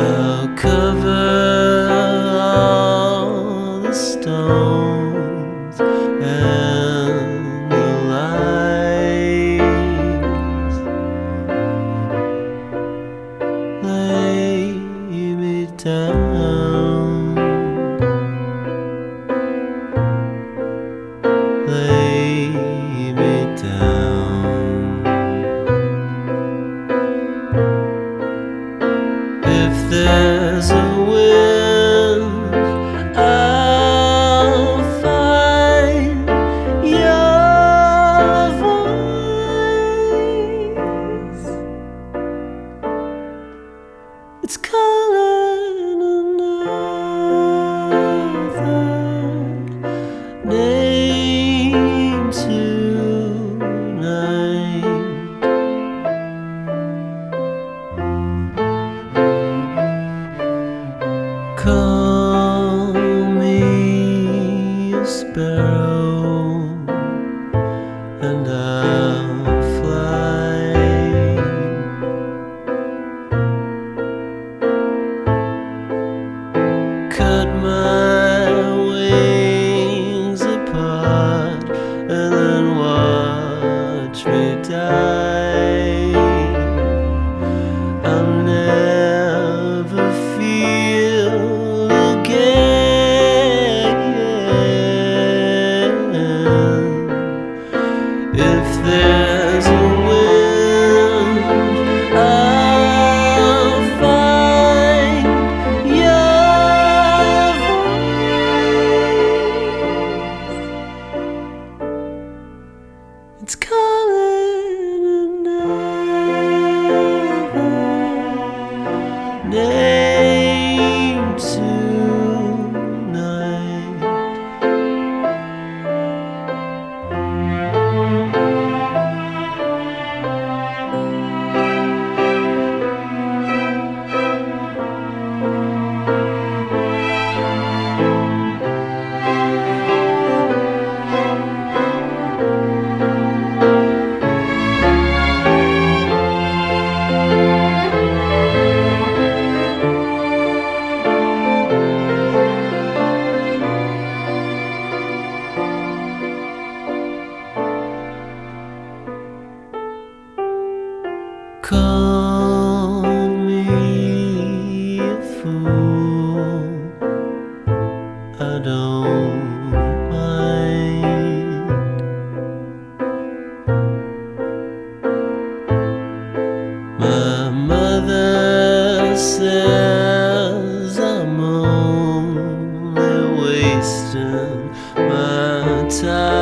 I'll cover all the stones and the lights. Lay me down, lay me down. If there's a wind, I'll find your voice. It's calling another name tonight. Call me a sparrow, and I'll fly. Cut my wings apart and then watch me die. I'll never feel again. If there's a wind, I'll find your voice. It's calling another name tonight. Call me a fool, I don't mind. My mother says I'm only wasting my time.